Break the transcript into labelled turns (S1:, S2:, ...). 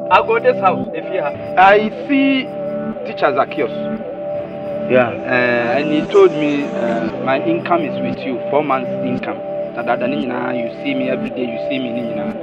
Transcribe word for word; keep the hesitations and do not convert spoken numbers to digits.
S1: I go this house if you have.
S2: I see teacher Zacchaeus.
S1: Yeah, uh, and he told me uh, my income is with you, four months income. That you see me every day, you see me.